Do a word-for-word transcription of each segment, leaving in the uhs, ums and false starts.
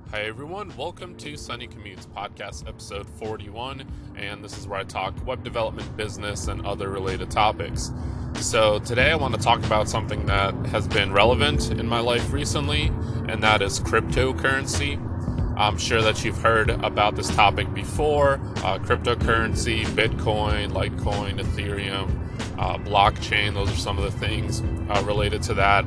Hi everyone, welcome to Sunny Commutes Podcast episode forty-one, and this is where I talk web development, business, and other related topics. So today I want to talk about something that has been relevant in my life recently, and that is cryptocurrency. I'm sure that you've heard about this topic before, uh, cryptocurrency, Bitcoin, Litecoin, Ethereum, uh, blockchain, those are some of the things uh, related to that.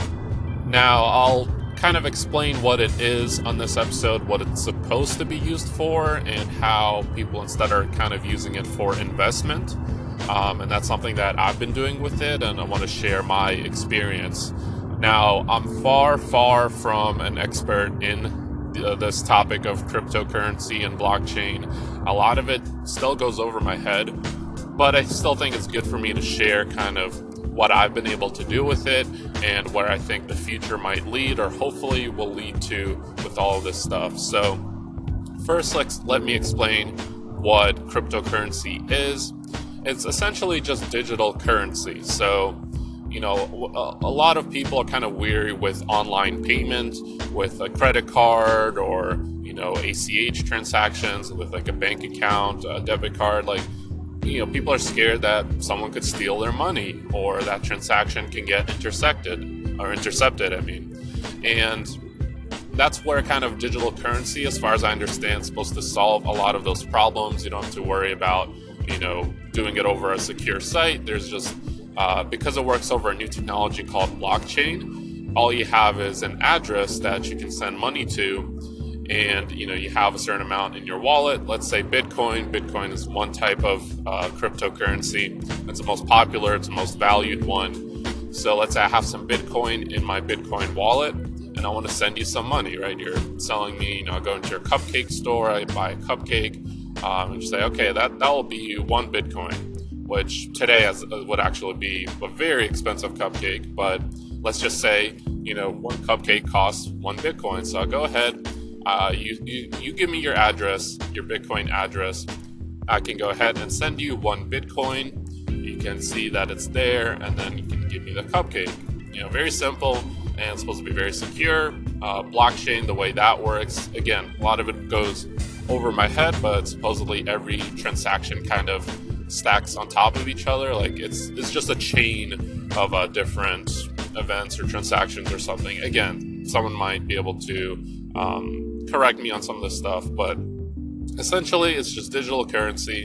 Now I'll kind of explain what it is on this episode, what it's supposed to be used for, and how people instead are kind of using it for investment. Um, and that's something that I've been doing with it, and I want to share my experience. Now, I'm far, far from an expert in uh, this topic of cryptocurrency and blockchain. A lot of it still goes over my head, but I still think it's good for me to share kind of what I've been able to do with it and where I think the future might lead, or hopefully will lead to, with all of this stuff. So first, let's let me explain what cryptocurrency is. It's essentially just digital currency. So, you know, a, a lot of people are kind of weary with online payment, with a credit card, or, you know, A C H transactions with like a bank account, a debit card. Like, you know, people are scared that someone could steal their money, or that transaction can get intersected or intercepted, I mean. And that's where kind of digital currency, as far as I understand, is supposed to solve a lot of those problems. You don't have to worry about, you know, doing it over a secure site. There's just, uh, because it works over a new technology called blockchain, all you have is an address that you can send money to. And, you know, you have a certain amount in your wallet. Let's say Bitcoin. Bitcoin is one type of uh, cryptocurrency. It's the most popular. It's the most valued one. So let's say I have some Bitcoin in my Bitcoin wallet, and I want to send you some money, right? You're selling me, you know, I go into your cupcake store, I buy a cupcake, um, and you say, okay, that, that will be one Bitcoin, which today has, would actually be a very expensive cupcake. But let's just say, you know, one cupcake costs one Bitcoin. So I'll go ahead. Uh, you, you you give me your address, your Bitcoin address. I can go ahead and send you one Bitcoin. You can see that it's there, and then you can give me the cupcake. You know, very simple, and it's supposed to be very secure. Uh, blockchain, the way that works, again, a lot of it goes over my head, but supposedly every transaction kind of stacks on top of each other. Like it's it's just a chain of uh, different events or transactions or something. Again, someone might be able to um, correct me on some of this stuff, but essentially it's just digital currency,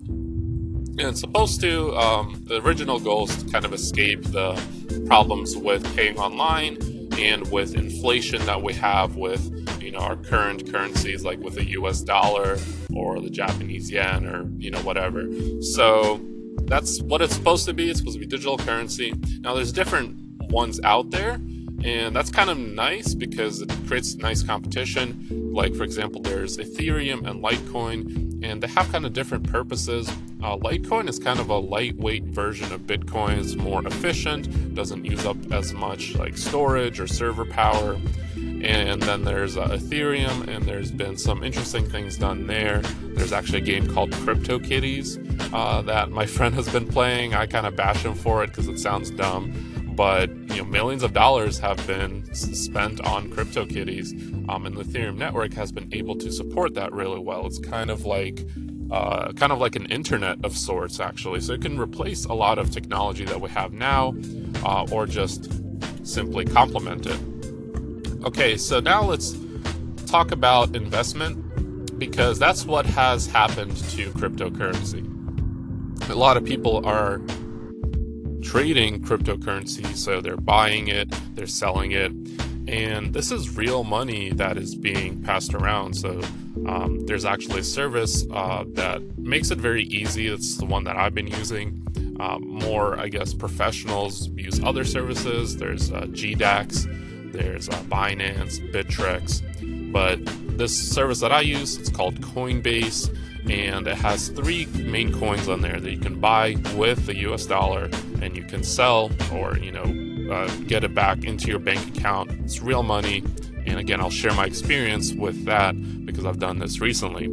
and it's supposed to, um, the original goal is to kind of escape the problems with paying online and with inflation that we have with, you know, our current currencies, like with the U S dollar or the Japanese yen, or, you know, whatever. So that's what it's supposed to be. It's supposed to be digital currency. Now there's different ones out there, and that's kind of nice because it creates nice competition. Like, for example, there's Ethereum and Litecoin, and they have kind of different purposes. Uh, Litecoin is kind of a lightweight version of Bitcoin. It's more efficient, doesn't use up as much like storage or server power. And then there's uh, Ethereum, and there's been some interesting things done there. There's actually a game called CryptoKitties uh, that my friend has been playing. I kind of bash him for it because it sounds dumb. But, you know, millions of dollars have been spent on CryptoKitties, um, and the Ethereum network has been able to support that really well. It's kind of like, uh, kind of like an internet of sorts, actually. So it can replace a lot of technology that we have now, uh, or just simply complement it. Okay, so now let's talk about investment, because that's what has happened to cryptocurrency. A lot of people are trading cryptocurrency, so they're buying it, they're selling it, and this is real money that is being passed around. So um, there's actually a service uh, that makes it very easy. It's the one that I've been using. Um, more, I guess, professionals use other services. There's uh, G DAX, there's uh, Binance, Bittrex, but this service that I use, it's called Coinbase, and it has three main coins on there that you can buy with the U S dollar, and you can sell, or, you know, uh, get it back into your bank account. It's real money, and again, I'll share my experience with that because I've done this recently.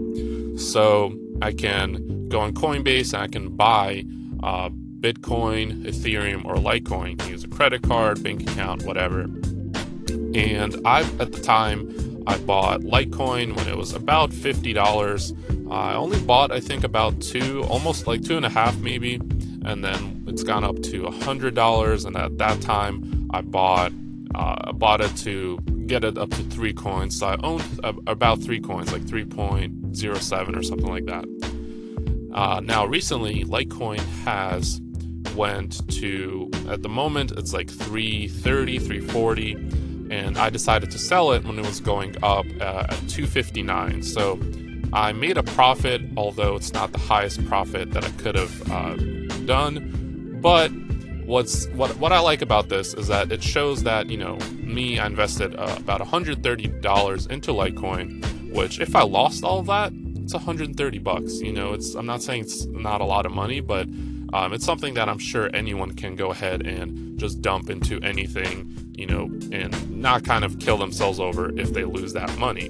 So I can go on Coinbase and I can buy uh, Bitcoin, Ethereum, or Litecoin. Use a credit card, bank account, whatever. And I, at the time, I bought Litecoin when it was about fifty dollars. Uh, I only bought, I think, about two, almost like two and a half maybe. And then it's gone up to one hundred dollars. And at that time, I bought uh, bought it to get it up to three coins. So I owned uh, about three coins, like three point zero seven or something like that. Uh, now, recently, Litecoin has went to, at the moment, it's like three thirty, three forty. And I decided to sell it when it was going up uh, at two fifty-nine. So I made a profit, although it's not the highest profit that I could have uh, done. But what's what what I like about this is that it shows that, you know, me, I invested uh, about one hundred thirty dollars into Litecoin, which if I lost all of that, it's one hundred thirty bucks. You know, it's I'm not saying it's not a lot of money, but um, it's something that I'm sure anyone can go ahead and just dump into anything, you know, and not kind of kill themselves over if they lose that money.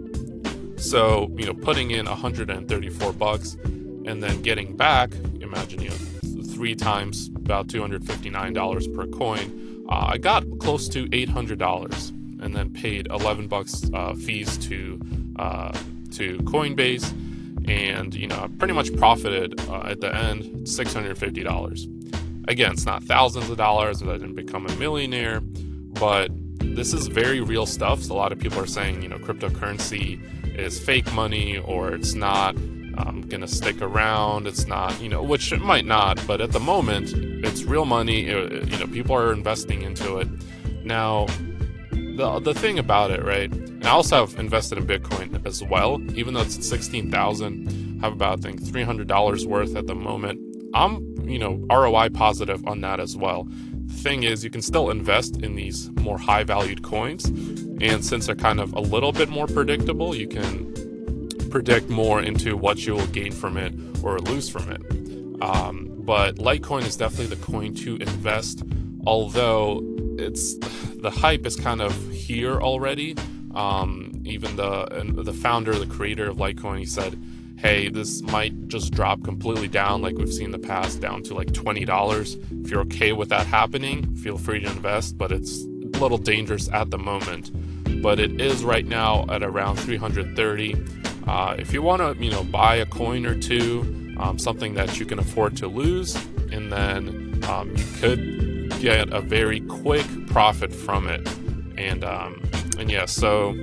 So, you know, putting in one hundred thirty-four bucks and then getting back, imagine, you know, three times about two hundred fifty-nine dollars per coin, uh, I got close to eight hundred dollars and then paid eleven bucks uh, fees to uh, to Coinbase. And, you know, I pretty much profited uh, at the end six hundred fifty dollars. Again, it's not thousands of dollars, I didn't become a millionaire, but this is very real stuff. So a lot of people are saying, you know, cryptocurrency is fake money, or it's not um, going to stick around. It's not, you know, which it might not, but at the moment, it's real money. It, you know, people are investing into it. Now, the the thing about it, right? And I also have invested in Bitcoin as well, even though it's sixteen thousand. I have about, I think, three hundred dollars worth at the moment. I'm, you know, R O I positive on that as well. The thing is, you can still invest in these more high valued coins. And since they're kind of a little bit more predictable, you can predict more into what you will gain from it or lose from it. Um, but Litecoin is definitely the coin to invest, although it's the hype is kind of here already. Um, even the the founder, the creator of Litecoin, he said, hey, this might just drop completely down like we've seen in the past, down to like twenty dollars. If you're okay with that happening, feel free to invest, but it's a little dangerous at the moment. But it is right now at around three hundred thirty. Uh, if you want to, you know, buy a coin or two, um, something that you can afford to lose, and then um, you could get a very quick profit from it. And um, and yeah, so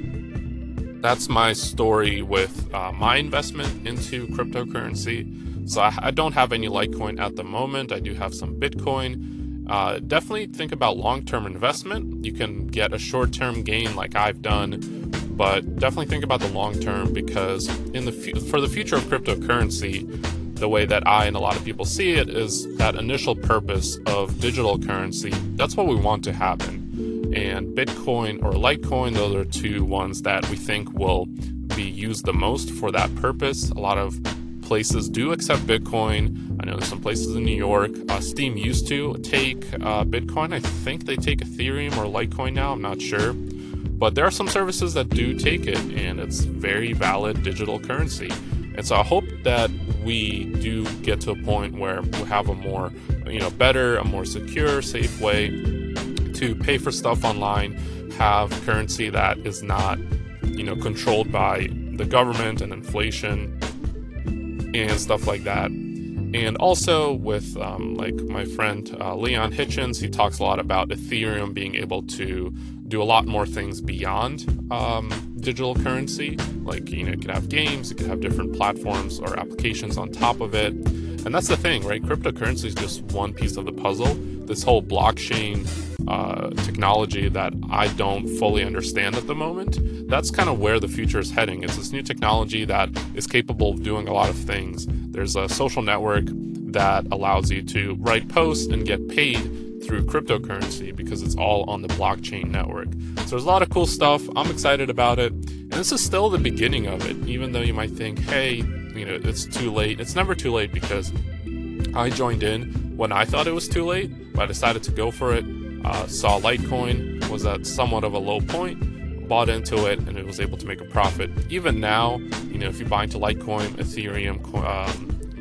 that's my story with uh, my investment into cryptocurrency. So I, I don't have any Litecoin at the moment. I do have some Bitcoin. Uh, definitely think about long-term investment. You can get a short-term gain like I've done, but definitely think about the long-term, because in the fu- for the future of cryptocurrency, the way that I and a lot of people see it is that initial purpose of digital currency. That's what we want to happen. And Bitcoin or Litecoin, those are two ones that we think will be used the most for that purpose. A lot of places do accept Bitcoin. I know there's some places in New York. Uh, Steam used to take uh, Bitcoin. I think they take Ethereum or Litecoin now. I'm not sure. But there are some services that do take it, and it's very valid digital currency. And so I hope that we do get to a point where we have a more, you know, better, a more secure, safe way to pay for stuff online, have currency that is not, you know, controlled by the government and inflation and stuff like that. And also with um, like my friend uh, Leon Hitchens, he talks a lot about Ethereum being able to do a lot more things beyond um, digital currency. Like, you know, you could have games, you could have different platforms or applications on top of it. And that's the thing, right? Cryptocurrency is just one piece of the puzzle. This whole blockchain uh, technology that I don't fully understand at the moment, that's kind of where the future is heading. It's this new technology that is capable of doing a lot of things. There's a social network that allows you to write posts and get paid through cryptocurrency because it's all on the blockchain network. So there's a lot of cool stuff. I'm excited about it. And this is still the beginning of it, even though you might think, hey, you know, it's too late. It's never too late, because I joined in when I thought it was too late, but I decided to go for it. Uh, saw Litecoin was at somewhat of a low point, bought into it, and it was able to make a profit. Even now, you know, if you buy into Litecoin, Ethereum, um,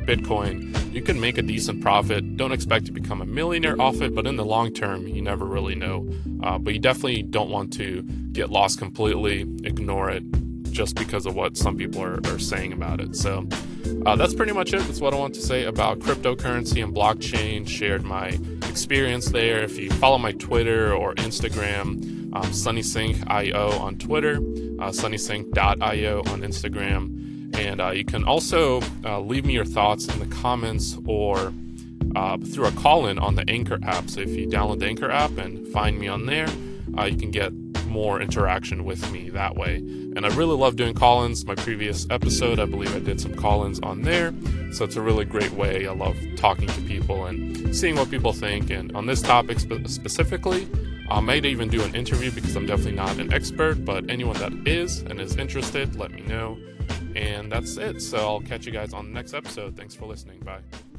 Bitcoin, you can make a decent profit. Don't expect to become a millionaire off it, but in the long term, you never really know. Uh, but you definitely don't want to get lost completely, ignore it, just because of what some people are, are saying about it. So uh, that's pretty much it. That's what I want to say about cryptocurrency and blockchain. Shared my experience there. If you follow my Twitter or Instagram, um, SunnySync dot io on Twitter, uh, SunnySync dot io on Instagram. And uh, you can also uh, leave me your thoughts in the comments or uh, through a call-in on the Anchor app. So if you download the Anchor app and find me on there, uh, you can get more interaction with me that way. And I really love doing call-ins. My previous episode, I believe I did some call-ins on there. So it's a really great way. I love talking to people and seeing what people think. And on this topic spe- specifically, I might even do an interview because I'm definitely not an expert, but anyone that is and is interested, let me know. And that's it. So I'll catch you guys on the next episode. Thanks for listening. Bye.